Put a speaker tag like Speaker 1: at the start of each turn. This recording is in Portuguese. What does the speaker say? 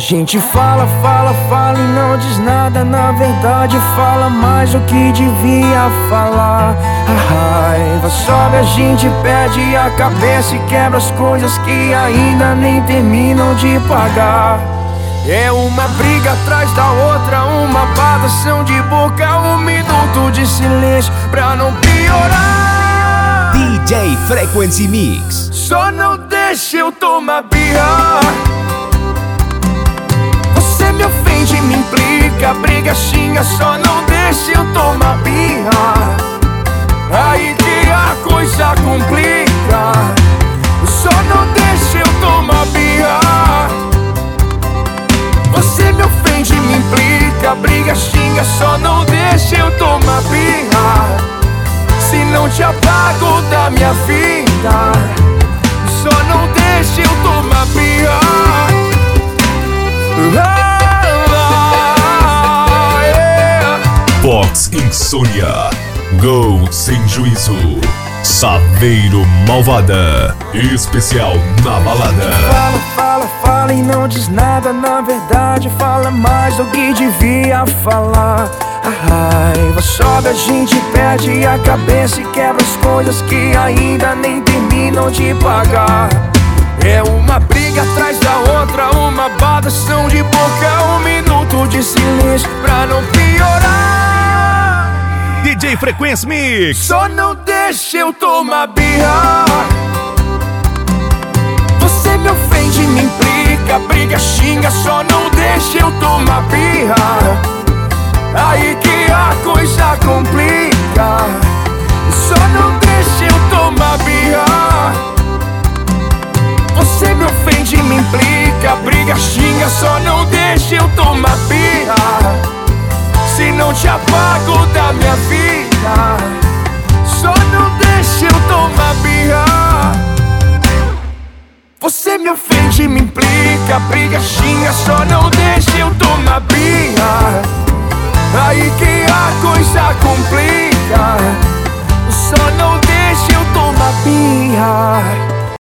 Speaker 1: gente fala, fala, fala e não diz nada. Na verdade fala mais do que devia falar. A raiva sobe, a gente perde a cabeça e quebra as coisas que ainda nem terminam de pagar. É uma briga atrás da outra, uma badação de boca, um minuto de silêncio pra não piorar.
Speaker 2: DJ Frequency Mix.
Speaker 1: Só não deixa eu tomar birra. Você me ofende, me implica, briga, xinga, só não deixa eu tomar birra. Aí que a coisa complica. Só não deixa eu tomar birra. Você me ofende, me implica, briga, xinga, só não deixa eu tomar birra. Se não te apago da minha vida, só não deixa eu tomar birra.
Speaker 3: Fox Insônia, Go Sem Juízo, Saveiro Malvada, especial na balada.
Speaker 1: Fala, fala, fala e não diz nada. Na verdade fala mais do que devia falar. A raiva sobe, a gente perde a cabeça e quebra as coisas que ainda nem terminam de pagar. É uma briga atrás da outra, uma badação de boca, um minuto de silêncio pra não piorar.
Speaker 3: DJ Frequency Mix.
Speaker 1: Só não deixa eu tomar birra. Você me ofende, me implica, briga, xinga, só não deixa eu tomar birra. Aí que a coisa complica. Só não deixa eu tomar birra. Você me ofende, me implica, briga, xinga, só não deixa eu tomar birra. Se não te apago da minha vida, só não deixa eu tomar birra. Você me ofende, me implica, briga, xinga, só não deixa eu tomar birra.